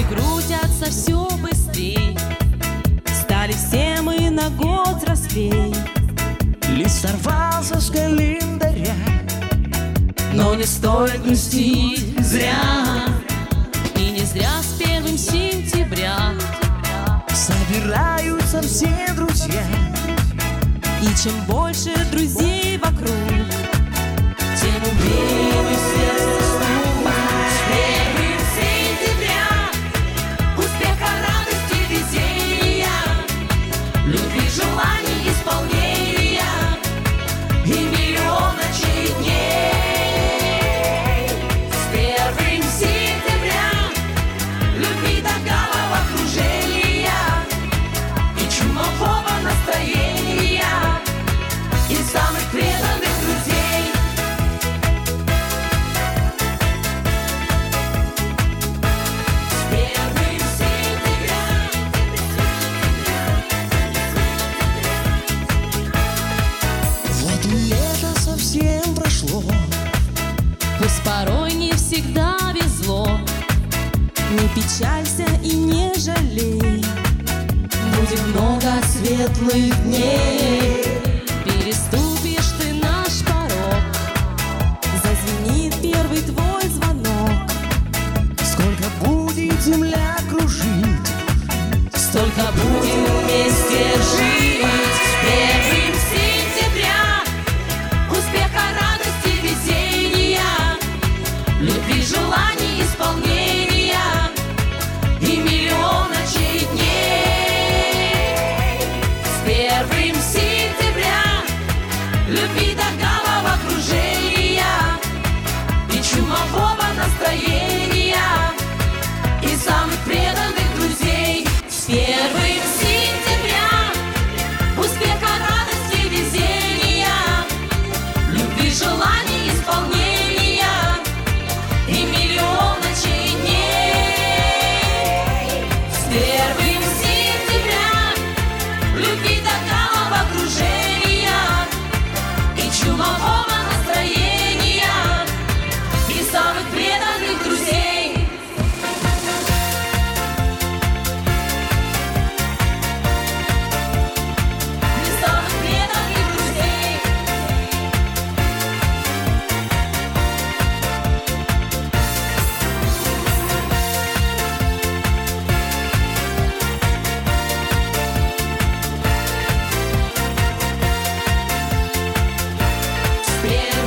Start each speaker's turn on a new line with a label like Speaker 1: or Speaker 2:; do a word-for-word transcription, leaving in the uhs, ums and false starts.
Speaker 1: крутятся все быстрей, стали все мы на год взрослей.
Speaker 2: Лист сорвался с календаря,
Speaker 1: но не стоит грустить зря. И не зря с первым сентября
Speaker 2: собираются все друзья.
Speaker 1: И чем больше друзей вокруг, тем умнее мы все растут. С первым сентября успеха, радости, везения, любви, желаний, исполнения и миллион ночей и дней. С первым сентября любви до головокружения и чумового настроения и самых преданных друзей. С первым сентября.
Speaker 2: Вот и лето совсем прошло,
Speaker 1: Пусть порой не всегда везло, не печалься и не жалей, будет много светлых дней. Переступишь ты наш порог, зазвенит первый твой звонок.
Speaker 2: сколько будет земля кружить,
Speaker 1: Столько будем вместе жить. С первым сентября успеха, радости, везения, любви, желаний, исполнения и миллион ночей и дней. С первым сентября любви до головокружения и чумового настроения и самых преданных друзей. С первым сентября успеха, радости, везения, любви, желаний, исполнения и миллион ночей и дней. С первым сентября любви до головокружения и чумового настроения и самых преданных друзей. И самых преданных друзей. С